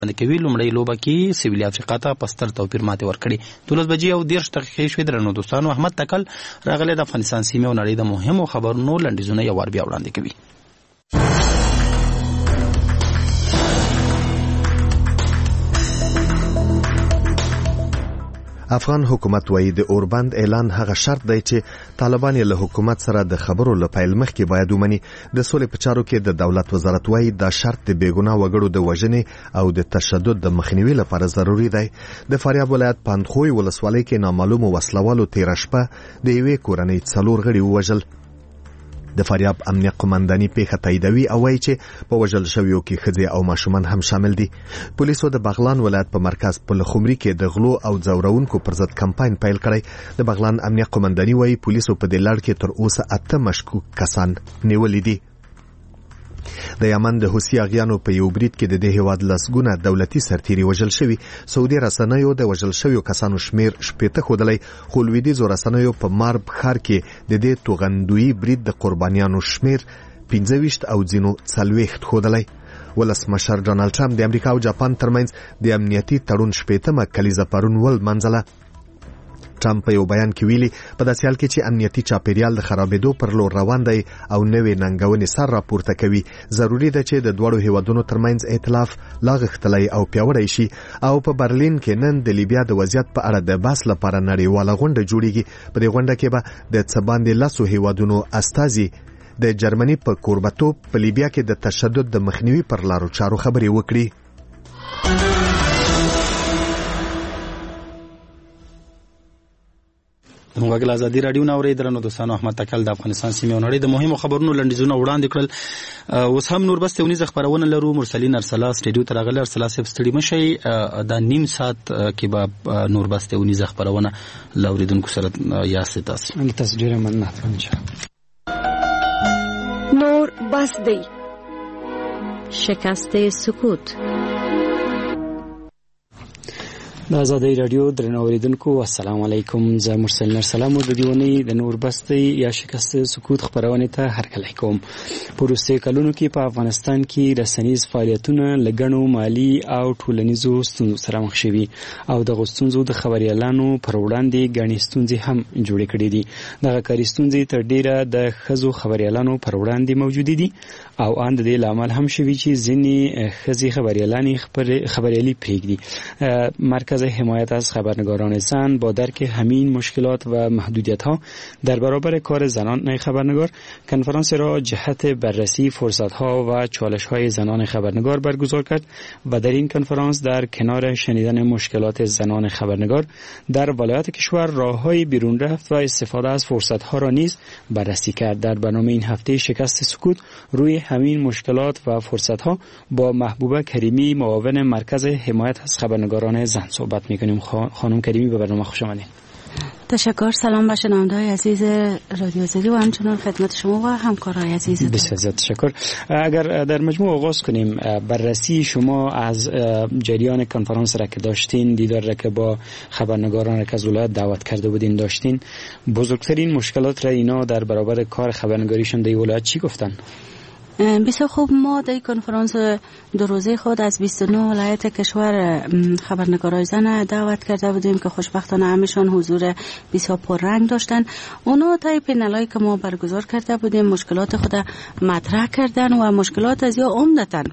کوي. لومړی لوبه کې سویل افریقا ته په ستر توپیر ماتې ورکړې. 12:30 شوې. درنو دوستانو، احمد تکل راغلی د افغانستان سیمې او نړۍ د مهمو خبرونو لنډیزونه یو وار بیا وړاندې کوي. افغان حکومت وایي د اوربند اعلان هغه شرط دی چې طالبان له حکومت سره د خبرو لپاره مخکې باید ومني. د سولې په چارو کې د دولت وزارت وایي دا شرط د بیګناه وګړو د وژنې او د تشدد د مخنیوي لپاره ضروری دی. د فاریاب ولایت پاندخوی ولسوالۍ کې نامعلومو وسلوالو تیر شپه د یوې کورنۍ 4 غړي ووژل. د فاریاب امنیه قومنداني پیښه تاییدوي او وایي چې په وژل شویو کې ښځې او ماشومان هم شامل دي. پولیسو د بغلان ولایت په مرکز پل خمري کې د غلو او ځورونکو پر ضد کمپاین پیل کړی. د بغلان امنیه قومنداني وایي پولیسو په دې لړ کې تر اوسه 8 مشکوک کسان نیولي دي. د یمن د حوثي اغیانو په یو برید کې د دې هیواد لسګونه دولتي سرتیري وژل شوي. سعودي رسنیو د وژل شویو کسانو شمیر 80 ښودلی، خو لویدیځو رسنیو په مارب ښار کې د دې توغندویي برید د قربانیانو شمیر 25 او ځینو 40 ښودلی. ولسمشر ډونالډ ټرمپ د امریکا او جاپان ترمنځ د امنیتي تړون 80مه کلیزه پرون ولمنځله. ټرمپ په یو بیان کې ویلي په داسې حال کې چې امنیتي چاپیریال د خرابېدو پر لور روان دی او نوې ننګونې سر راپورته کوي، ضروري ده چې د دوړو هیوادونو ترمنځ ائتلاف لا غښتلی او پیاوړی شي. او په برلین کې نن د لیبیا د وضعیت په اړه د بحث لپاره نړیواله غونډه جوړیږي. په دې غونډه کې به د څه باندې 10 هیوادونو استازي د جرمني په کوربتوب په لیبیا کې د تشدد د مخنیوي پر لارو چارو خبرې وکړي. د موږ ازادي رادیو ناوړې درنو دوستانو، احمد تکل د افغانستان سیمې او نړۍ د مهمو خبرونو لنډیزونه وړاندې کړل. اوس هم نور بس تونیز خبرونه لرو. مرسلین ارسلا سټډیو ته راغلی. ارسلا صاحب ستړي مشي، دا نیم ساعت کې به نور بس تونیز خبرونه لاوریدونکو سره یاست. تاسو ډیره مننه. نور بس دی. شکست سکوت. د آزادۍ رادیو درنو اوریدونکو السلام علیکم. زه مرسل نرسلام د دیونی د نور بستی یا شکست سکوت خبرونه ته هرکلی کوم. په وروستیو کلونو کې په افغانستان کې رسنیز فعالیتونه لګڼو مالی او ټولنیزو ستونزو سره مخ شوي او د غوښتنو د خبريالانو پر وړاندې غني ستونزې هم جوړې کړې دي. دغه کاري ستونزې تر ډیره د خزو خبريالانو پر وړاندې موجود دي او ان د دې لامل هم شوي چې ځینې خزي خبريالانی خبريالي پرېږدي. مرکز حمایت از خبرنگاران زن با درک همین مشکلات و محدودیت‌ها در برابر کار زنان خبرنگار کنفرانس را جهت بررسی فرصت‌ها و چالش‌های زنان خبرنگار برگزار کرد و در این کنفرانس در کنار شنیدن مشکلات زنان خبرنگار در ولایات کشور راه‌های بیرون رفت و استفاده از فرصت‌ها را نیز بررسی کرد. در برنامه این هفته شکست سکوت روی همین مشکلات و فرصت‌ها با محبوبه کریمی معاون مرکز حمایت از خبرنگاران زن صحبت می‌کنیم. خانم کریمی به برنامه خوش آمدید. تشکر. سلام به شنونده‌های عزیز رادیو آزادی و همچنین خدمت شما و همکارای عزیز. بسیار زیاد تشکر. اگر در مجموع آغاز کنیم، بررسی شما از جریان کنفرانس را که داشتین، دیدار را که با خبرنگاران را که از ولایت دعوت کرده بودین داشتین، بزرگترین مشکلات را اینا در برابر کار خبرنگاریشون در ولایت چی گفتن؟ بسیار خوب. ما در کنفرانس دو روزه خود از 29 ولایت کشور خبرنگارای زن دعوت کرده بودیم که خوشبختانه همشان حضور بسیار پررنگ داشتن. اونا طی پنلایی که ما برگزار کرده بودیم مشکلات خود مطرح کردن و مشکلات از یا عمدتاً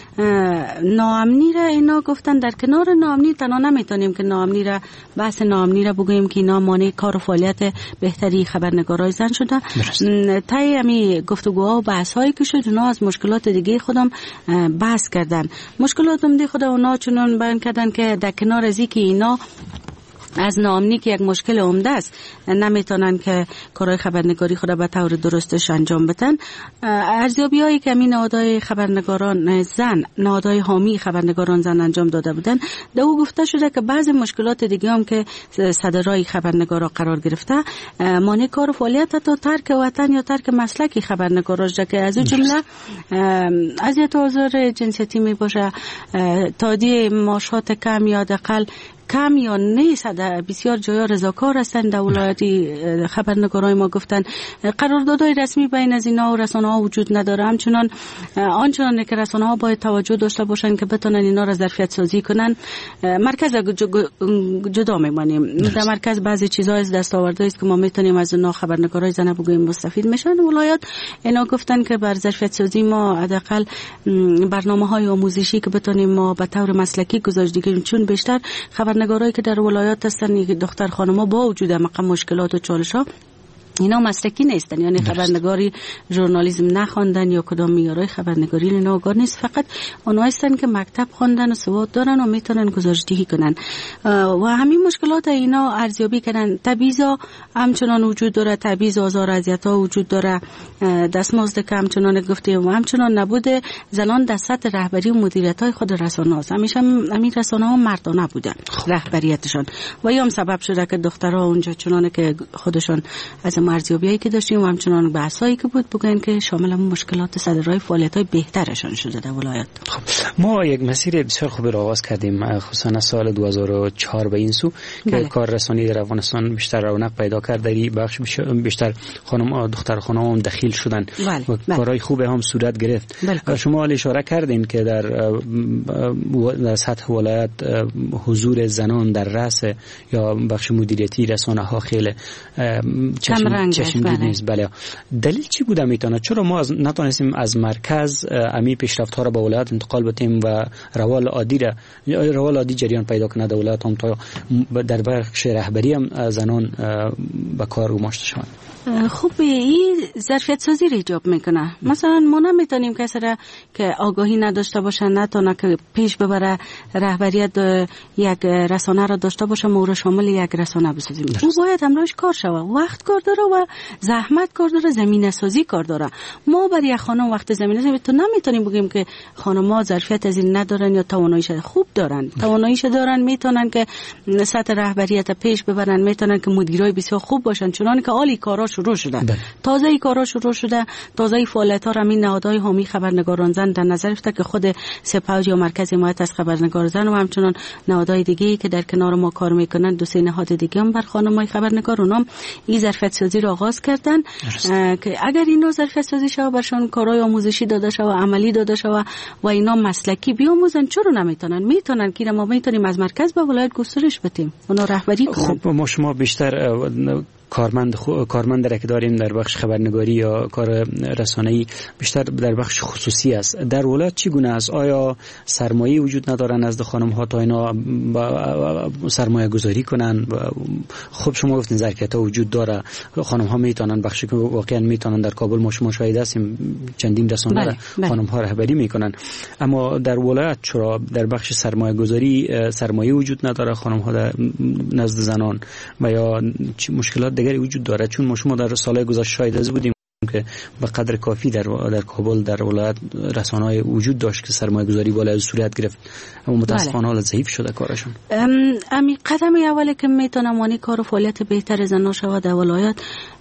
ناامنی را اینا گفتن. در کنار ناامنی تنها نمیتونیم که ناامنی را بحث ناامنی را بگوییم که اینا مانع کار و فعالیت بهتری خبرنگارای زن شده. طی همین گفتگوها و بحث‌هایی که شد اونا از مشکلات دیگه خودم بحث کردن. مشکلات دیگه خود اونا چنان بیان کردن که در کنار از اینکه اینا از ناامنی که یک مشکل عمده است نمیتونن که کارهای خبرنگاری خود به طور درستش انجام بدن، ارزیابی‌هایی که همین نهادهای خبرنگاران زن، نهادهای حامی خبرنگاران زن انجام داده بودن، در او گفته شده که بعضی مشکلات دیگه هم که صدرای خبرنگارا قرار گرفته مانع کار و فعالیت تا ترک وطن یا ترک مسلک خبرنگارا شده که از این جمله اذیت و آزار جنسیتی می باشه، تادیه معاشات کم یا حداقل کم یا نیست. بسیار جایا رضاکار هستند. در ولایتی خبرنگارای ما گفتن قراردادهای رسمی بین از اینا و رسانه‌ها وجود نداره. همچنان آنچنان که رسانه‌ها باید توجه داشته باشن که بتونن اینا را ظرفیت سازی کنن. مرکز جدا میمانیم. در مرکز بعضی چیزا از دستاوردهایی است که ما میتونیم از اونها خبرنگارای زنه بگوییم مستفید میشن. ولایات اینا گفتن که بر ظرفیت سازی ما حداقل برنامه‌های آموزشی که بتونیم ما به طور مسلکی گزارش دیگه، چون بیشتر خبرنگارایی که در ولایات هستن دختر خانم‌ها با وجود مشکلات و چالش‌ها اینا مسلکی نیستن، یعنی خبرنگاری ژورنالیسم نخواندن یا کدام معیارهای خبرنگاری اینا آگاه نیست. فقط اونها هستن که مکتب خواندن و سواد دارن و میتونن گزارشدهی کنن و همین مشکلات اینا ارزیابی کنن. تبعیض همچنان وجود داره، تبعیض و آزار و اذیت‌ها وجود داره، دستمزد که همچنان گفتیم و همچنان نبود زنان در سطح رهبری و مدیریت‌های خود رسانه‌ها. همیشه همین رسانه‌ها مردانه بودن رهبریتشان و یا هم سبب شده که دخترها اونجا چنانه که خودشون از ارزیابیایی که داشتیم و همچنان بحثایی که بود بگن که شامل مشکلات صدرای فعالیت‌های بهترشان شده در ولایت. خب ما یک مسیر بسیار خوبی را آغاز کردیم، خصوصا سال 2004 به این سو که کار رسانی در افغانستان بیشتر رونق پیدا کرد. در این بخش بیشتر خانم دختر خانم هم دخیل شدن و کارهای خوب هم صورت گرفت. شما اشاره کردین که در سطح ولایت حضور زنان در رأس یا بخش مدیریتی رسانه‌ها خیلی چشمگیر نیست. بله. دلیل چی بوده میتونه؟ چرا ما نتونستیم از مرکز امی پیشرفت ها را به ولایت انتقال بدیم و روال عادی جریان پیدا کنه در ولایت هم تا در بخش رهبری هم زنان به کار گماشته شوند؟ خوب این ظرفیت سازی را ایجاب میکنه. مثلا ما نمیتونیم کسی را که آگاهی نداشته باشه نتونه که پیش ببره رهبریت یک رسانه را داشته باشه ما را شامل یک رسانه بسازیم. او باید همراهش کار شوه، وقت کار داره و زحمت کار داره، زمینه سازی کار داره. ما برای یک خانم وقت زمینه سازی تو نمیتونیم بگیم که خانم‌ها ظرفیت از این ندارن یا تواناییش خوب دارن. تواناییش دارن، میتونن که سطح رهبریت پیش ببرن، میتونن که مدیرای بسیار خوب باشن، چون که عالی کارا شروع شده. تازه ای کارا شروع شده، تازه فعالیت‌ها را همین نهادهای حامی خبرنگاران زن در نظر گرفته که خود سپاوج یا مرکز حمایت از خبرنگار زن و همچنان نهادهای دیگه‌ای که در کنار ما کار میکنن، دو سه نهاد دیگه هم بر خانم‌های خبرنگار اونام این ظرفیت سازی را آغاز کردن که اگر اینا ظرفیت سازی شوه برشان کارهای آموزشی داده شوه، عملی داده شوه و اینا مسلکی بیاموزن، چرا نمیتونن؟ میتونن که ما میتونیم از مرکز به ولایت گسترش بدیم، اونا رهبری کنن. خب ما شما بیشتر کارمند را که داریم در بخش خبرنگاری یا کار رسانه‌ای بیشتر در بخش خصوصی است. در ولایت چگونه است؟ آیا سرمایه وجود ندارن از خانم‌ها تا اینا سرمایه گذاری کنن؟ خب شما گفتین ظرفیت‌ها وجود داره، خانم‌ها میتونن بخشی که واقعا میتونن. در کابل ما شما شاهد هستیم چندین رسانه خانم‌ها رهبری میکنن، اما در ولایت چرا در بخش سرمایه گذاری سرمایه وجود نداره خانم‌ها در نزد زنان و یا مشکلات دیگری وجود داره؟ چون ما شما در سالهای گذشته شاهد بودیم که به قدر کافی در کابل در ولایت رسانه‌های وجود داشت که سرمایه گذاری بالا صورت گرفت، اما متاسفانه حالا ضعیف شده کارشون. امی قدم اولی که میتونه مانی کار و فعالیت بهتر زنان شود در ولایت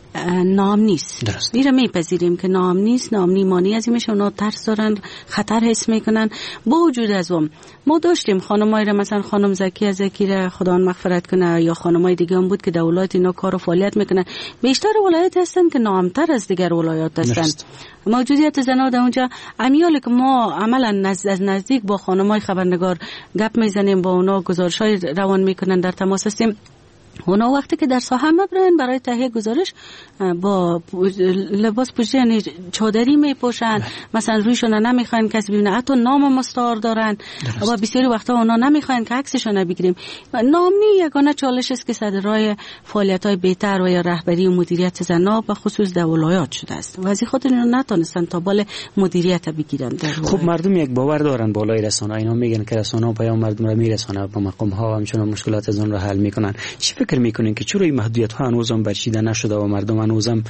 نام نیست. میره میپذیریم که نام نیست، نام نیمانی از این میشه، اونا ترس دارن، خطر حس میکنن. با وجود از اون ما داشتیم خانمایی را، مثلا خانم زکیه زکی خدا مغفرت کنه یا خانمای دیگه هم بود که در ولایت اینا کار و فعالیت میکنن. بیشتر ولایت هستن که نامتر از دیگر ولایات هستن. موجودیت زنان در اونجا امیاله که ما عملا از نزدیک با خانمای خبرنگار گپ میزنیم، با اونا گزارشای روان میکنن، در تماس هستیم. اونا وقتی که در ساحه مبرن برای تهیه گزارش با لباس پوشیده یعنی چادری میپوشن، مثلا رویشون نمیخواین کسی ببینه، حتی نام مستعار دارن و بسیاری وقتا اونا نمیخواین که عکسشون بگیریم. نام یگانه چالش است که صدرای فعالیت‌های بهتر و یا رهبری و مدیریت زنان به خصوص در ولایات شده است و از خاطر اینا نتونستن تا بال مدیریت بگیرن. خب مردم یک باور دارن بالای رسانه، اینا میگن که رسانه پیام مردم را میرسونه، با مقام ها همچنان مشکلات از اون را حل میکنن. چی فکر میکنین که چرا این محدودیت ها هنوزم برچیده نشده و مردم هنوزم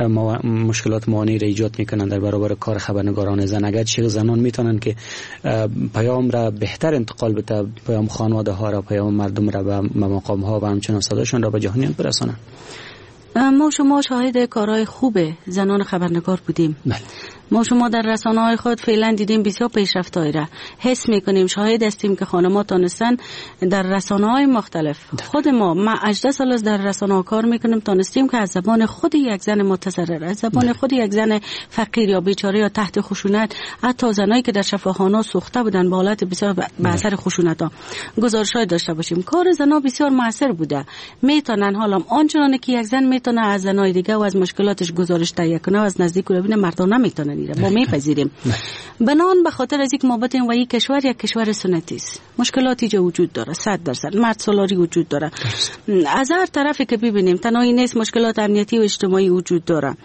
مشکلات مانعی را ایجاد میکنن در برابر کار خبرنگاران زن؟ اگر چه زنان میتونن که پیام را بهتر انتقال بده، پیام خانواده ها را، پیام مردم را به مقام ها و همچنان صداشون را به جهانیان برسونن. ما شما شاهد کارهای خوب زنان خبرنگار بودیم. ما شما در رسانه‌های خود فعلا دیدیم بسیار پیشرفت‌هایی را حس می‌کنیم، شاهد هستیم که خانم‌ها تونستن در رسانه‌های مختلف. خود ما 18 سال از در رسانه‌ها کار می‌کنیم، تونستیم که از زبان خود یک زن متضرر، از زبان خود یک زن فقیر یا بیچاره یا تحت خشونت، حتی زنایی که در شفاخانه‌ها سوخته بودن با حالت بسیار به اثر خشونت‌ها، گزارش‌های داشته باشیم. کار زن‌ها بسیار موثر بوده. میتونن حالا آنچنانی که یک زن میتونه از زنای دیگه و از مشکلاتش گزارش تهیه کنه و از نزدیک ببینه، مردان نمیتونن. ما میپذیریم. بنان به خاطر از اینکه ما بتیم و این کشور یک کشور سنتی است، مشکلاتی جو وجود داره، 100% مرد سالاری وجود داره. از هر طرفی که ببینیم تنهایی نیست، مشکلات امنیتی و اجتماعی وجود داره.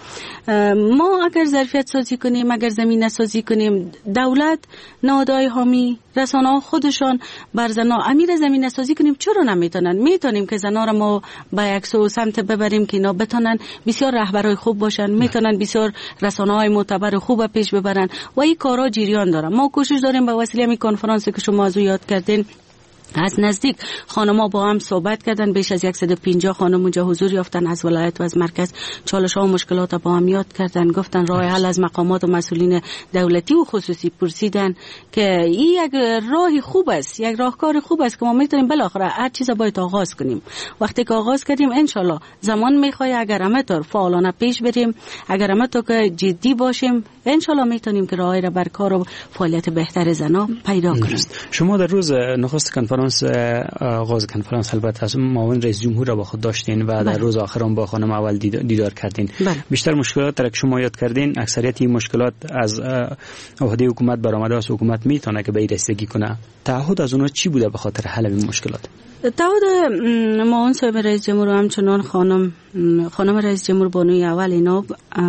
ما اگر ظرفیت سازی کنیم، اگر زمینه سازی کنیم، دولت، نهادهای حامی، رسانه‌ها خودشان بر زن‌ها امیر زمینه سازی کنیم، چرا نمیتونن؟ میتونیم که زن‌ها را ما به یک سمت ببریم که اینا بتونن بسیار رهبرای خوب باشن، میتونن بسیار رسانه‌های معتبر خوب پیش ببرن و این کارا جریان داره. ما کوشش داریم به وسیله همین کنفرانسی که شما از او یاد کردین از نزدیک خانم‌ها با هم صحبت کردن. بیش از 150 خانم اونجا حضور یافتن از ولایت و از مرکز، چالش‌ها و مشکلات با هم یاد کردن، گفتن راه حل از مقامات و مسئولین دولتی و خصوصی پرسیدن که این یک راه خوب است، یک راهکار خوب است که ما میتونیم بالاخره هر چیز باید آغاز کنیم. وقتی که آغاز کردیم انشالله زمان میخواد، اگر همینطور فعالانه پیش بریم، اگر همینطور که جدی باشیم، انشالله میتونیم که راهی را بر کار و فعالیت بهتر زنان پیدا کنیم. شما در روز نخست کنفرانس آغاز کنفرانس البته از معاون رئیس جمهور را با خود داشتین و در روز آخرام با خانم اول دیدار کردین. بیشتر مشکلات را که شما یاد کردین، اکثریت این مشکلات از عهده حکومت برآمده است. حکومت میتونه که به این رسیدگی کنه. تعهد از اونها چی بوده به خاطر حل این مشکلات؟ تعهد معاون صاحب رئیس جمهور و همچنان خانم رئیس جمهور بانوی اول اینا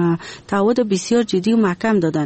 تعهد بسیار جدی و محکم دادن.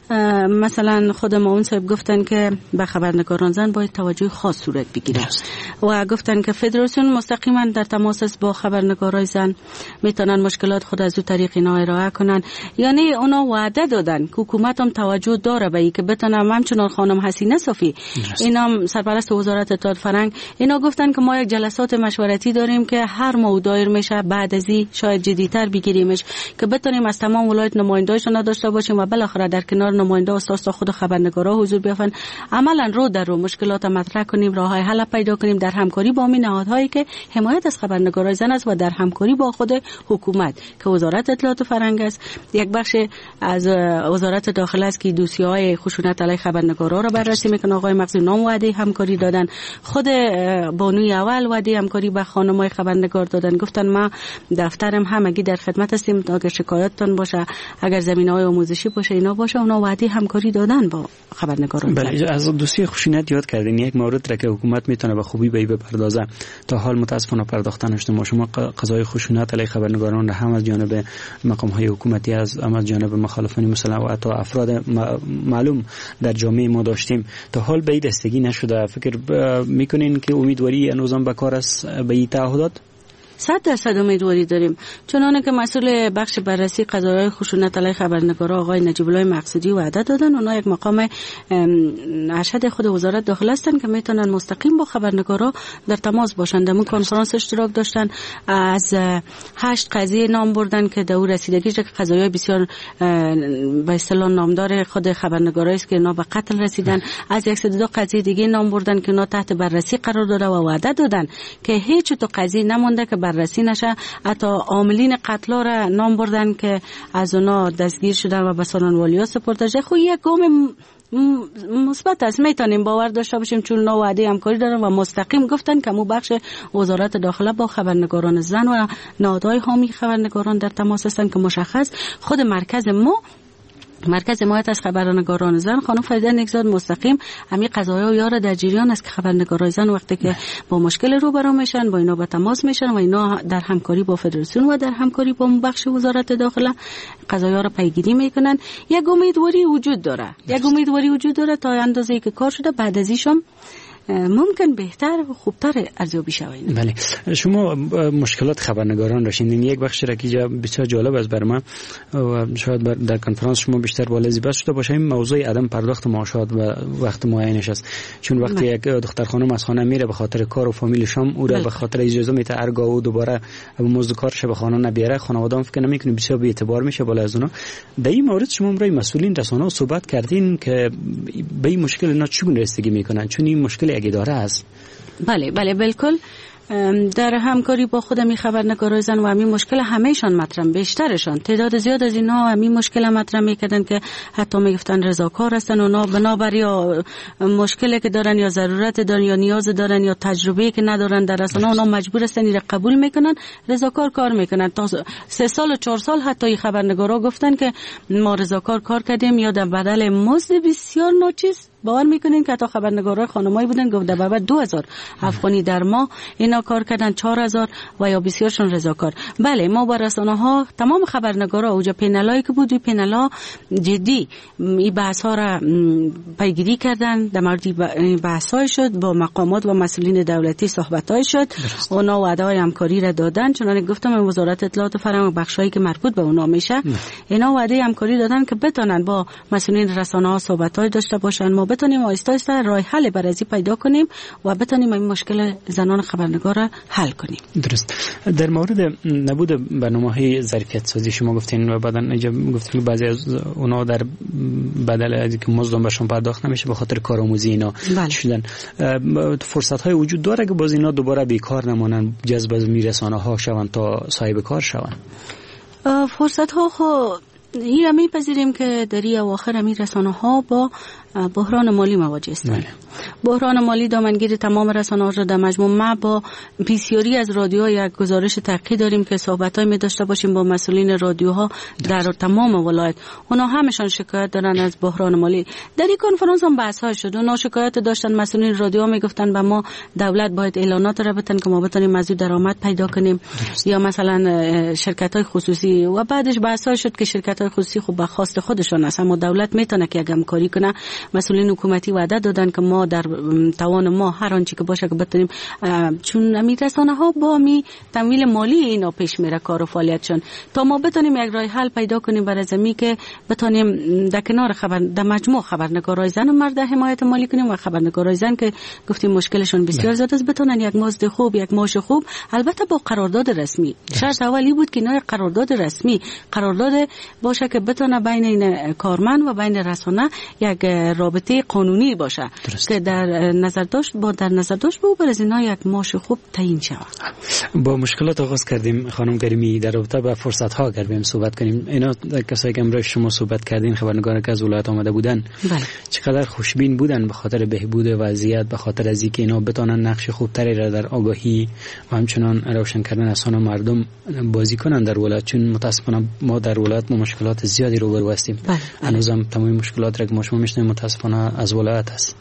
مثلا خود معاون صاحب گفتن که به خبرنگاران زن باید توجه خاص صورت بگیره و گفتن که فدراسیون مستقیما در تماس است با خبرنگارای زن، میتونن مشکلات خود از او طریق اینا ارائه کنن. یعنی اونا وعده دادن که حکومت هم توجه داره به اینکه بتونن. همچنان خانم حسینه صافی اینا سرپرست وزارت اطلاعات فرهنگ اینا گفتن که ما یک جلسات مشورتی داریم که هر ماه دایر میشه، بعد از این شاید جدی‌تر بگیریمش که بتونیم از تمام ولایت نماینده‌شون داشته باشیم و بالاخره در کنار نماینده اساس خود خبرنگارا حضور بیافن، عملاً رو در رو مشکلات مطرح کنیم، راه‌های حل پیدا کنیم در همکاری با این نهادهایی که حمایت از خبرنگارای زن است و در همکاری با خود حکومت که وزارت اطلاعات فرهنگ است. یک بخش از وزارت داخله است که دوسیه‌های خشونت علیه خبرنگارا را بررسی میکنه. آقای مقصود نام وعده همکاری دادن، خود بانوی اول وعده همکاری با خانم‌های خبرنگار دادن. گفتن ما دفترم همگی در خدمت هستیم، اگر شکایتتون باشه، اگر زمینه‌های آموزشی باشه اینا باشه، اونا وعده همکاری دادن با خبرنگاران. بله، از دوسیه خشونت یاد کردین. یک مورد را که حکومت میتونه به خوبی به این بپردازه تا حال متاسفانه پرداخته نشده. ما شما قضای خشونت علیه خبرنگاران را هم از جانب مقام‌های حکومتی هم از جانب مخالفان مثلا و حتی افراد معلوم در جامعه ما داشتیم، تا حال به این دستگی نشده. فکر میکنین که امیدواری هنوزم به کار است به این تعهدات؟ 100% امیدواری داریم، چنانه که مسئول بخش بررسی قضایای خشونت علیه خبرنگارا آقای نجیب الله مقصودی وعده دادن. اونا یک مقام ارشد خود وزارت داخله هستن که میتونن مستقیم با خبرنگارا در تماس باشن. در اون کنفرانس اشتراک داشتن، از 8 قضیه نام بردن که در رسیدگیش که قضایای بسیار به اصطلاح نامدار خود خبرنگارا است که اینا به قتل رسیدن. از 102 قضیه دیگه نام بردن که اینا تحت بررسی قرار داده و وعده دادن که هیچ تو قضیه نمونده که بررسی نشه. حتی عاملین قتلا را نام بردن که از اونا دستگیر شدن و به سالن‌والیا سپرده شده. خب یک گام مثبت است، میتونیم باور داشته باشیم چون اونا وعده همکاری دارن و مستقیم گفتن که مو بخش وزارت داخله با خبرنگاران زن و نهادهای حامی خبرنگاران در تماس هستن که مشخص خود مرکز حمایت از خبرنگاران زن خانم فریده نگزاد مستقیم همین قضایا و یار در جریان است که خبرنگاران زن وقتی که با مشکل روبرو میشن با اینا به تماس میشن و اینا در همکاری با فدراسیون و در همکاری با بخش وزارت داخله قضایا را پیگیری میکنن. یک امیدواری وجود داره تا اندازه‌ای که کار شده. بعد از ایشم ممکن بهتر و خوبتر ارزیابی شود. بله، شما مشکلات خبرنگاران داشتین. یک بخش را که بسیار جالب است برای من و شاید در کنفرانس شما بیشتر بالازی بس شده باشه، این موضوع عدم پرداخت معاشات و وقت معینش است. چون وقتی یک دختر خانم از خانه میره به خاطر کار و فامیل شام، او را به خاطر اجازه میته ارگا و دوباره مزد کارش به خانه نبیاره، خانواده هم فکر نمیکنه، بسیار بی اعتبار میشه بالا از اونا. در این مورد شما برای مسئولین رسانه‌ها صحبت کردین که به این مشکل اینا چگونه رسیدگی میکنن؟ چون این مشکل یک اداره است. بله بالکل. در همکاری با خود می خبرنگارای زن و همین مشکل همهشان مطرح، بیشترشان تعداد زیاد از اینها همین مشکل مطرح میکردن که حتی میگفتن رضاکار هستن، اونا بنابر یا مشکلی که دارن یا ضرورت دارن یا نیاز دارن یا تجربه‌ای که ندارن در رسانه، اونا مجبور هستن این قبول میکنن، رضاکار کار میکنن. تا 3 سال و 4 سال حتی این خبرنگارا گفتن که ما رضاکار کار کردیم یا در بدل مزد بسیار ناچیز. باور میکنین که حتی خبرنگارای خانمایی بودن گفت در بابت 2000 افغانی در ماه اینا کار کردن 4000 و یا بسیارشون رضاکار. بله، ما با رسانه ها تمام خبرنگارا اوجا پینلایی که بود، پینلا جدی این بحث ها را پیگیری کردن، در مورد بحث های شد، با مقامات و مسئولین دولتی صحبت های شد، اونا وعده های همکاری را دادن. چون گفتم وزارت اطلاعات و فرهنگ بخشایی که مربوط به اونا میشه، اینا وعده همکاری دادن که بتونن با مسئولین رسانه ها صحبت های داشته باشن، ما بتونیم آهسته آهسته راه حل برای پیدا کنیم و بتونیم این مشکل زنان خبرنگار را حل کنیم. درست. در مورد نبود برنامه‌های ظرفیت سازی شما گفتین و بعداً اینجا گفتین بعضی از اونا در بدل از که مزد بهشون پرداخت نمیشه به خاطر کارآموزی اینا شدن. فرصت‌های وجود داره که باز اینا دوباره بیکار نمونن، جذب از رسانه‌ها شوند تا صاحب کار شوند. فرصت‌ها این را میپذیریم که در این اواخر می رسانه‌ها با بحران مالی مواجه هستند. بحران مالی دامنگیر تمام رسانه‌ها را در مجموع. ما با بسیاری از رادیوها یک گزارش تحقیقی داریم که صحبت‌های می داشته باشیم با مسئولین رادیوها در تمام ولایت. اونا همشان شکایت دارن از بحران مالی. در این کنفرانس هم بحث‌ها شد. اونا شکایت داشتن، مسئولین رادیوها میگفتن به ما دولت باید اعلانات را بتن که ما بتونیم از درآمد پیدا کنیم، یا مثلا شرکت‌های خصوصی. و بعدش بحث‌ها شد که شرکت‌های خصوصی خب به خواست خودشان است، اما دولت میتونه که همکاری کنه. مسئولین حکومتی وعده دادن که ما در توان ما هر آنچه که باشه که بتونیم، چون امید رسانه‌ها با تمویل مالی اینا پیش میره کار و فعالیتشون، تا ما بتونیم یک راه حل پیدا کنیم برای زمین که بتونیم در کنار در مجموع خبرنگارای زن و مرد حمایت مالی کنیم و خبرنگارای زن که گفتیم مشکلشون بسیار زیاد است بتونن یک مزد خوب، یک معاش خوب، البته با قرارداد رسمی. شرط اولی بود که اینا قرارداد رسمی، قرارداد باشه که بتونه بین این کارمند و بین رسانه یک رابطه قانونی باشه که در نظر داشت بود برای اینا یک معاش خوب تعیین شود. با مشکلات آغاز کردیم خانم کریمی، در رابطه با فرصت ها کردیم صحبت کنیم. اینا کسایی که امروز شما صحبت کردین، خبرنگاران که از ولایت آمده بودن، بله، چقدر خوشبین بودن به خاطر بهبود وضعیت، به خاطر از اینکه اینا بتونن نقش خوبتری را در آگاهی و همچنان روشن کردن اذهان مردم بازی کنن در ولایت. چون متاسفانه ما در ولایت مشکلات زیادی روبرو هستیم. هنوزم تمام مشکلات را که ما شما میشنویم متاسفانه از ولایت است.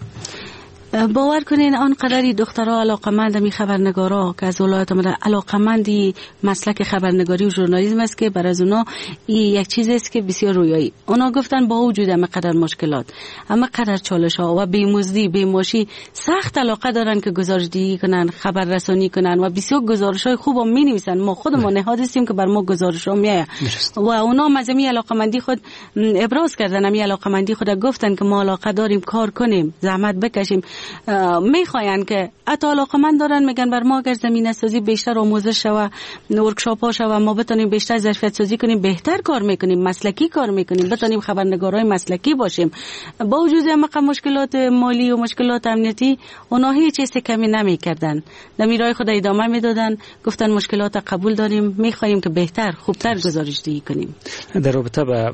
باور کنین آنقدری دخترها علاقمند می خبرنگارا که از ولایت آمدن، علاقمندی مسلک خبرنگاری و ژورنالیسم است که برای اونا این یک چیزی است که بسیار رویایی. اونا گفتن با وجود همه مشکلات، همه قدر چالش ها و بیمزدی، بیماشی، سخت علاقه دارن که گزارش‌دهی کنن، خبر رسانی کنن و بسیار گزارش‌های خوب هم می‌نویسن. ما خودمون نهاد هستیم که بر ما گزارش‌ها میاد و اونا مزمی علاقمندی خود ابراز کردن، می علاقمندی خود گفتن که ما علاقه داریم کار کنیم، زحمت بکشیم. میخواین که حتی علاقمند دارن، میگن بر ما اگر زمینه سازی بیشتر آموزش شوه، ورکشاپ ها شوه، ما بتونیم بیشتر ظرفیت سازی کنیم، بهتر کار میکنیم، مسلکی کار میکنیم، بتونیم خبرنگارای مسلکی باشیم. با وجود همه مشکلات مالی و مشکلات امنیتی، اونا هیچ چیز کمی نمیکردن، نمیرای خود ادامه میدادن، گفتن مشکلات قبول داریم، میخوایم که بهتر خوبتر گزارش‌دهی کنیم. در رابطه با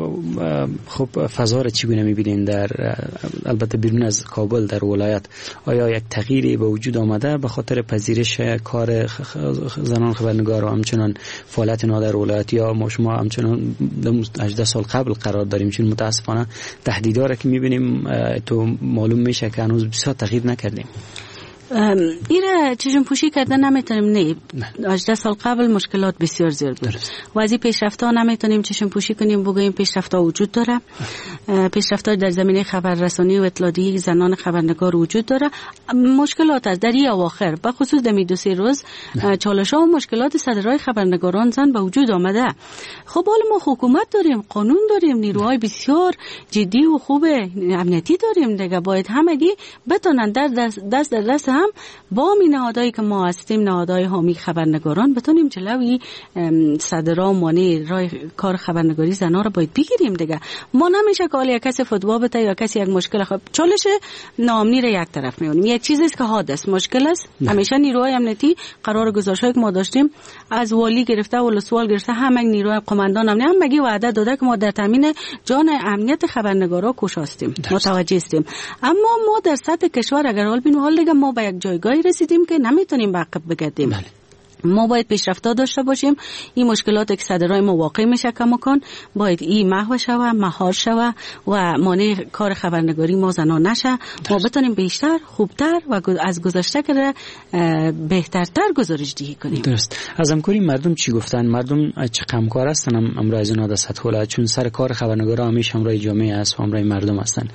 خب فضا را چگونه میبینین در البته بیرون از کابل در ولایت؟ آیا یک تغییری به وجود آمده به خاطر پذیرش کار زنان خبرنگار و همچنان فعالیت اینا در ولایت، یا ما شما همچنان 18 سال قبل قرار داریم؟ چون متاسفانه تهدیدها را که میبینیم تو معلوم میشه که هنوز بسیار تغییر نکردیم. ایره چشم پوشی کردن نمیتونیم. نه 18 سال قبل مشکلات بسیار زیاد بود و از این پیشرفت‌ها نمیتونیم چشم پوشی کنیم بگوییم پیشرفت‌ها وجود داره. پیشرفت‌ها در زمینه خبررسانی و اطلاعیه زنان خبرنگار وجود داره. مشکلات از در این اواخر به خصوص در 2-3 روز چالش‌ها و مشکلات صدرای خبرنگاران زن به وجود آمده. خب حالا ما حکومت داریم، قانون داریم، نیروهای بسیار جدی و خوب امنیتی داریم دیگه. باید همگی بتونن در دست هم با می نهادهایی که ما هستیم، نهادهای حامی خبرنگاران، بتونیم جلوی صدرا مانع رای کار خبرنگاری زنها رو باید بگیریم دیگه. ما نمیشه که حالا کسی فتوا بده یا کسی یک مشکل چالش ناامنی رو یک طرف میونیم. یک چیزی است که حادث مشکل است. همیشه نیروهای امنیتی قرار گذاشتایی که ما داشتیم از والی گرفته و سوال گرفته همه نیروهای قماندان امنیتی هم مگی وعده داده که ما در تامین جان امنیت خبرنگارا کوشش هستیم، متوجه هستیم. اما ما در سطح کشور اگر حال ببینیم حال دیگه ما به یک جایگاهی رسیدیم که نمیتونیم به عقب بگردیم. ما باید پیشرفت داشته باشیم. این مشکلات که صدرای ما واقع میشه کماکان باید این محو شوه، مهار شوه و مانع کار خبرنگاری ما زنان نشه. ما بتونیم بیشتر، خوبتر و از گذشته که بهترتر گزارش دهی کنیم. درست. از همکاری مردم چی گفتن؟ مردم چه کمکار هستن امروز از اینا دست حوله، چون سر کار خبرنگارا همیشه همراه جامعه است و همراه مردم هستن.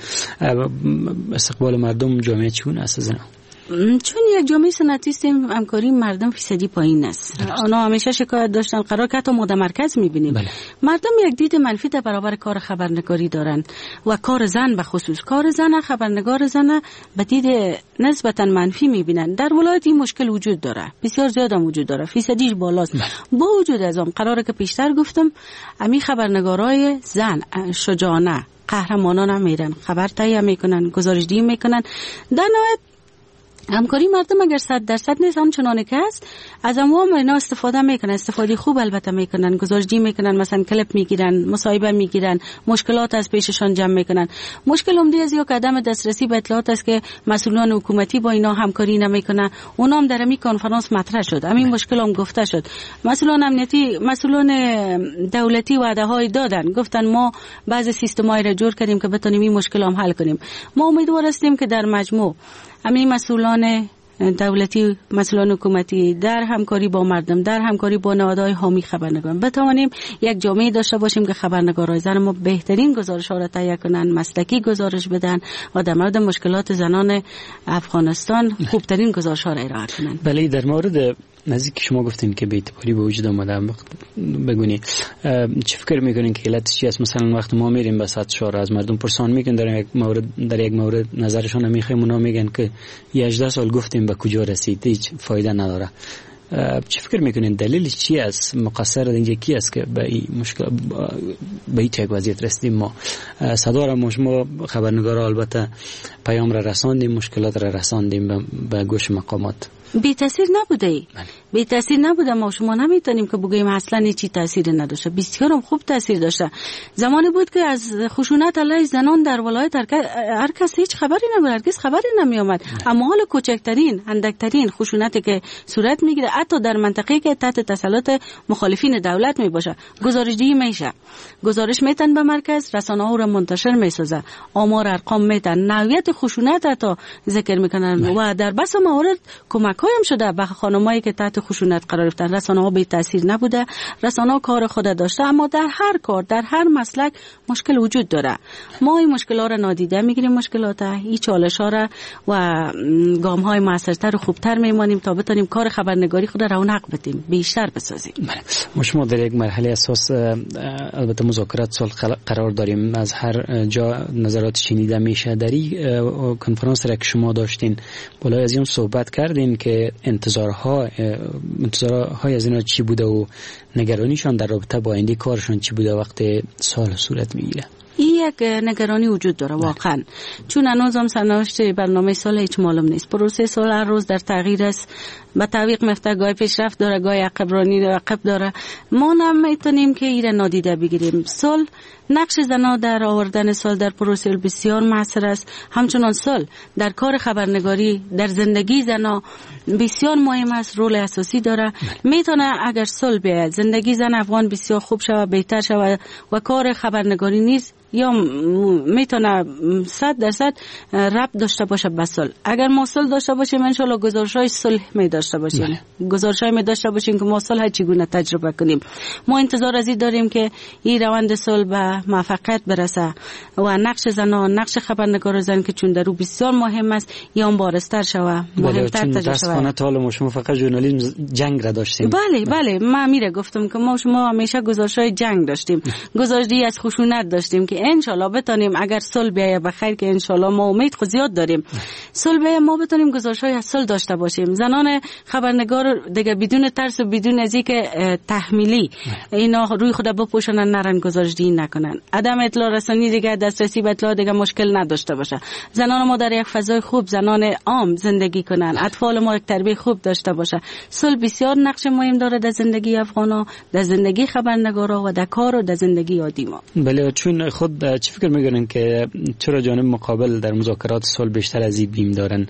استقبال مردم جامعه چگونه است از اینا؟ چون یک جامعه سنتی هستیم، همکاری مردم فیصدی پایین است. آنها همیشه شکایت داشتن قرار که حتی مد مرکز میبینیم. مردم یک دید منفی در برابر کار خبرنگاری دارن و کار زن به خصوص کار زن خبرنگار زن به دید نسبتا منفی میبینن. در ولایت این مشکل وجود داره، بسیار زیاد هم وجود داره، فیصدیش بالاست. با وجود از اون قراره که پیشتر گفتم امی خبرنگارای زن شجاعانه قهرمانان هم میرن، خبر تهیه میکنن، گزارش دهی میکنن. در نهایت همکاری مردم اگر 100% نیست آنچنانی که است از اموام اینا استفاده میکنن، استفاده خوب البته میکنن، گزارش‌دهی میکنن، مثلا کلیپ میگیرن، مصاحبه میگیرن، مشکلات از پیششان جمع میکنن. مشکل عمده از یا عدم دسترسی به اطلاعات است که مسئولان حکومتی با اینا همکاری نمیکنن. اونا هم در این کنفرانس مطرح شد، همین مشکل هم گفته شد. مسئولان امنیتی، مسئولان دولتی وعده های دادن، گفتن ما بعضی سیستم‌های را جور کردیم که بتونیم این مشکل هم حل کنیم. ما امیدوار هستیم که در مجموع همین مسئولان دولتی، مسئولان حکومتی در همکاری با مردم، در همکاری با نهادهای حامی خبرنگاران بتوانیم یک جامعه داشته باشیم که خبرنگارای زن ما بهترین گزارش‌ها را تهیه کنن، مسلکی گزارش بدن و در مورد مشکلات زنان افغانستان خوبترین گزارش‌ها را ارائه کنن. بله، در مورد نزدیک شما گفتین که بی‌اعتباری به وجود اومده، بگونی چه فکر میکنین که علتش چی است؟ مثلا وقتی ما میریم به سطح شورا از مردم پرسان میکنن در یک مورد نظرشون میخوایم، اونا میگن که 18 سال گفتیم به کجا رسید، هیچ فایده نداره. چه فکر میکنین دلیلش چی است؟ مقصر اینجا کی است که به این مشکل به این وضعیت رسیدیم؟ ما صدا را شما خبرنگارا البته پیام را رساندیم، مشکلات را رساندیم به گوش مقامات. بی تاثیر نبوده. بی تاثیر نبوده. ما شما نمیتونیم که بگیم اصلا هیچ تاثیری نداشته. بسیار هم خوب تاثیر داشته. زمانی بود که از خشونت علیه زنان در ولایت هر کس هیچ خبری نبود، هرگز خبری نمی آمد. اما حال کوچکترین، اندکترین خشونتی که صورت میگیره حتی در منطقه‌ای که تحت تسلط مخالفین دولت می باشه، گزارش‌دهی میشه. گزارش میتن به مرکز، رسانه‌ها رو منتشر میسازه. آمار ارقام میتن، نوعیت خشونت تا ذکر میکنن و در بس موارد کمک‌هایم شده به خانمایی که تحت خشونت قرار گرفتن. رسانه‌ها بی تاثیر نبوده، رسانه‌ها کار خود داشته، اما در هر کار، در هر مسلک مشکل وجود داره. ما این مشکل‌ها را نادیده میگیریم، مشکلات این چالش‌ها را و گام‌های موثرتر و خوبتر میمانیم تا بتونیم کار خبرنگاری خود را رونق بدیم، بیشتر بسازیم. ما شما در یک مرحله اساس البته مذاکرات سال قرار داریم، از هر جا نظرات شنیده میشه. در این کنفرانس را که شما داشتین بالای از این صحبت کردین که انتظارهای از اینا چی بوده و نگرانیشان در رابطه با آینده کارشان چی بوده وقتی سال صورت میگیره؟ این یک نگرانی وجود داره واقعا، چون هنوز هم سرنوشت برنامه سال هیچ معلوم نیست. پروسه سال هر روز در تغییر است، با تعویق میفته، گاهی پیشرفت داره، گاهی عقب داره. ما نمیتونیم که این را نادیده بگیریم. سال نقش زنها در آوردن سال در پروسه بسیار موثر است. همچنان سال در کار خبرنگاری در زندگی زنها بسیار مهم است، رول اساسی داره. میتونه اگر سال بیاید زندگی زن افغان بسیار خوب شود، بهتر شود و کار خبرنگاری نیز یا میتونه 100% ربط داشته باشه به صلح. اگر ما صلح داشته باشیم ان شاءالله گزارش‌های صلح می داشته باشیم، گزارش‌های می داشته باشیم که ما صلح چگونه تجربه کنیم. ما انتظار از این داریم که این روند صلح به موفقیت برسه و نقش زنان، نقش خبرنگار زن که چون در او بسیار مهم است یا بارستر شوه، مهمتر تجربه شوه. ما شما فقط ژورنالیسم جنگ را داشتیم. بله من میره گفتم که ما شما همیشه گزارش‌های جنگ داشتیم، گزارشی از خشونت داشتیم که ان شاءالله بتونیم اگر صلح بیاید بخیر که ان شاءالله ما امید خود زیاد داریم صلح بیاید ما بتونیم گزارش‌های از صلح داشته باشیم. زنان خبرنگار دیگه بدون ترس و بدون از اینکه تحمیلی اینا روی خود بپوشونن نرن گزارش‌دهی نکنن. عدم اطلاع رسانی دیگه دسترسی به اطلاع دیگه مشکل نداشته باشه. زنان ما در یک فضای خوب، زنان عام زندگی کنن، اطفال ما یک تربیت خوب داشته باشه. صلح بسیار نقش مهم داره در زندگی افغانا، در زندگی خبرنگارا و در کار و در زندگی عادی ما. بله، چون خود چی فکر می‌کنن که چرا جانب مقابل در مذاکرات صلح بیشتر از این بیم دارن؟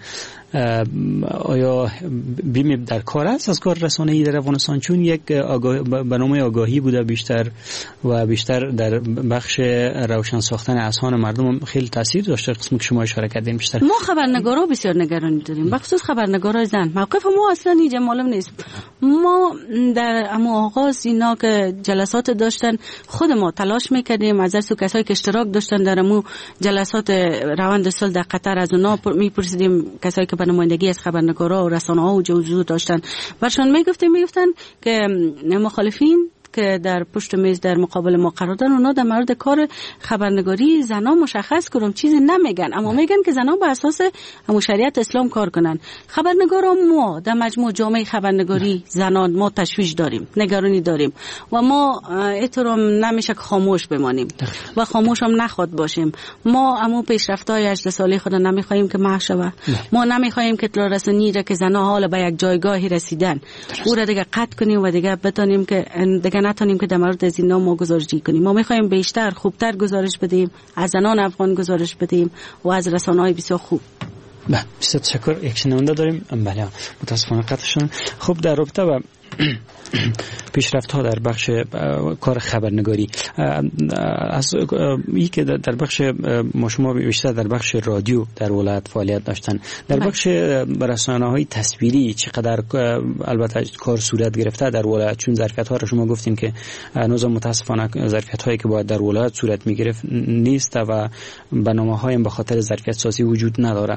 آیا بیم در کار است از کار رسانه‌ای در افغانستان؟ چون یک برنامه آگاهی بوده بیشتر و بیشتر در بخش روشن ساختن اذهان مردم خیلی تاثیر داشته. قسمی که شما اشاره کردین بیشتر ما خبرنگارا بسیار نگرانی داریم، بخصوص خبرنگارای زن. موقف ما اصلا اینجا معلوم نیست. ما در آغاز اینا که جلسات داشتن خود ما تلاش میکردیم از اصل کسایی که اشتراک داشتن در مو جلسات روند صلح در قطر از اونا میپرسیدیم، کسایی که به نمایندگی از خبرنگارا و رسانه‌ها و جزو داشتن برشان میگفتن که مخالفین که در پشت میز در مقابل ما قرار دارن اونا در مورد کار خبرنگاری زنا مشخص کنم چیزی نمیگن، اما میگن که زنا به اساس همون شریعت اسلام کار کنن. خبرنگارا ما در مجموع جامعه خبرنگاری زنان ما تشویش داریم، نگرانی داریم و ما احترام نمیشه که خاموش بمانیم و خاموش هم نخواد باشیم. ما همون پیشرفت‌های 18 ساله خود نمیخوایم که محو شوه. ما نمیخوایم که اطلاع رسانی را که زنا حالا به یک جایگاهی رسیدن او را دیگه قطع کنیم و دیگه بتونیم که دیگه نتونیم که در مورد از اینا ما گزارش‌دهی کنیم. ما می‌خوایم بیشتر خوبتر گزارش بدیم، از زنان افغان گزارش بدیم و از رسانه‌های بسیار خوب. بسیار تشکر. یک شنونده داریم. بله، متاسفانه قطع شدن. خب در رابطه با پیشرفت‌ها در بخش کار خبرنگاری از این که در بخش شما بیشتر در بخش رادیو در ولایت فعالیت داشتن، در بخش رسانه‌های تصویری چقدر البته کار صورت گرفته در ولایت؟ چون ظرفیت‌ها رو شما گفتیم که هنوز متاسفانه ظرفیت‌هایی که باید در ولایت صورت می‌گرفت نیست و برنامه‌های به خاطر ظرفیت سازی وجود نداره.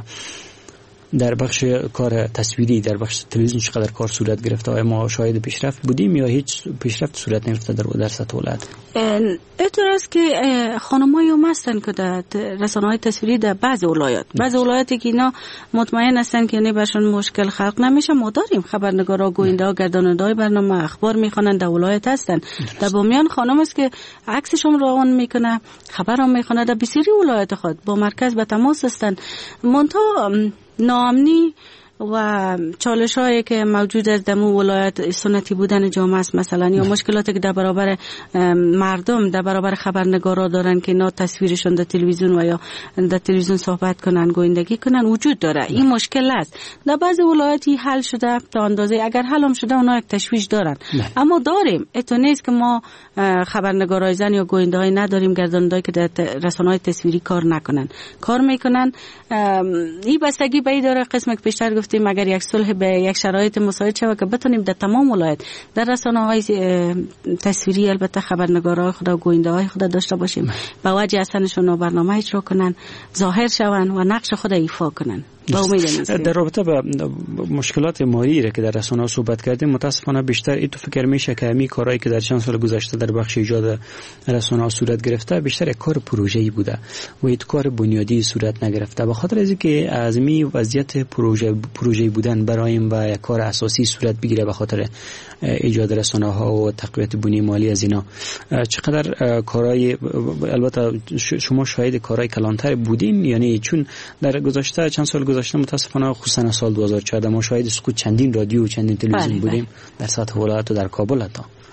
در بخش کار تصویری در بخش تلویزیون چقدر کار صورت گرفته؟ آیا ما شاهد پیشرفت بودیم یا هیچ پیشرفت صورت نگرفته در سطح ولایت؟ اینطور است که خانم‌هایی هم هستن که در رسانه‌های تصویری در بعض ولایاتی که اینا مطمئن هستن که یعنی برشون مشکل خلق نمیشه. ما داریم خبرنگارا، گوینده، گرداننده برنامه اخبار میخوانن در ولایت هستن. در بامیان خانم است که عکسشون روان میکنه، خبرام میخونه. در بسیاری ولایات خود با مرکز به تماس هستن. منتها ناامنی و چالش هایی که موجود است در ولایت سنتی بودن جامعه است مثلا، یا مشکلاتی که در برابر مردم در برابر خبرنگارا دارن که اینا تصویرشون در تلویزیون و یا در تلویزیون صحبت کنن، گویندگی کنن وجود داره. این مشکل است. در بعضی ولایاتی حل شده تا اندازه، اگر حل هم شده اونا یک تشویش دارن. اما داریم، اتو نیست که ما خبرنگارای زن یا گوینده‌ای نداریم، گرداننده‌ای که در رسانه‌های تصویری کار نکنن، کار میکنن. این بستگی به این داره قسمت که بیشتر گفتیم اگر یک صلح به یک شرایط مساعد شود که بتونیم در تمام ولایت در رسانه‌های تصویری البته خبرنگارای خود و گوینده‌های خود داشته باشیم، با وجه اصلشون برنامه اجرا کنن، ظاهر شون و نقش خود ایفا کنن. در رابطه با مشکلات مالی که در رسانه‌ها صحبت کردیم، متاسفانه بیشتر این تو فکر میشه که همین کارهایی که در چند سال گذشته در بخش ایجاد رسانه‌ها صورت گرفته بیشتر یک کار پروژه‌ای بوده و این کار بنیادی صورت نگرفته. به خاطر اینکه از می وضعیت پروژه‌ای بودن برایم و یک کار اساسی صورت بگیره به خاطر ایجاد رسانه‌ها و تقویت بنیه مالی از اینا، چقدر کارهای البته شما شاهد کارهای کلانتر بودیم؟ یعنی چون در گذشته چند سال گذشته متاسفانه خصوصا سال 2014 ما شاهد سقوط چندین رادیو و چندین تلویزیون بودیم در سطح ولایت و در کابل. حتی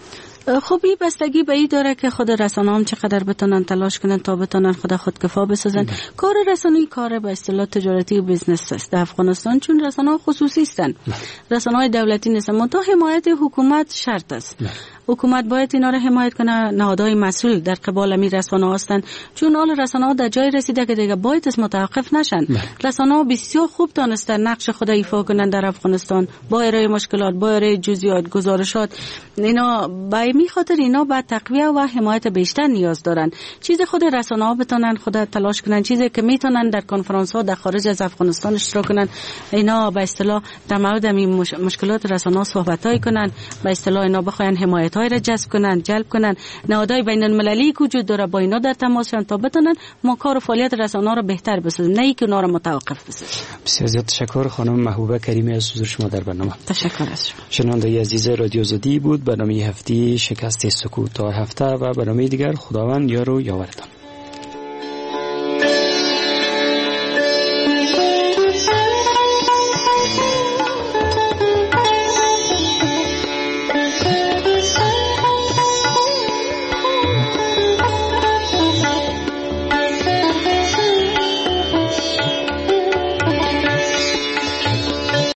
خب این بستگی به این داره که خود رسانه هم چقدر بتونن تلاش کنن تا بتونن خودکفا بسازن. کار رسانه‌ای کار به اصطلاح تجارتی و بیزنس است در افغانستان، چون رسانه‌ها خصوصی هستند، رسانه‌های دولتی نیستن. منتها حمایت حکومت شرط است. حکومت باید اینا رو حمایت کنه. نهادهای مسئول در قبال امی رسانه‌ها هستند، چون حال رسانه‌ها در جای رسیده که دیگه باید از متوقف نشن. رسانه‌ها بسیار خوب دانستن نقش خود ایفا کنن در افغانستان با ارائه مشکلات، با ارائه جزئیات، گزارشات. اینا به این خاطر اینا به تقویت و حمایت بیشتر نیاز دارن. چیز خود رسانه‌ها بتونن خود تلاش کنن، چیزی که میتونن در کنفرانس‌ها در خارج از افغانستان اشتراک کنن، اینا به اصطلاح در مورد این مشکلات رسانه‌ها صحبت‌های کنن، به اصطلاح اینا بخواین حمایت‌های را جلب کنن. نهادهای بین‌المللی که وجود داره با اینا در تماس شدن تا بتونن ما کار و فعالیت رسانه‌ها را بهتر بسازیم، نه اینکه اونا را متوقف بسازیم. بسیار زیاد تشکر خانم محبوبه کریمی از حضور شما در برنامه. تشکر از شما. شنونده عزیز رادیو آزادی بود برنامه هفته شکست سکوت تا هفته و برنامه دیگر. خداوند یار و یاورتان.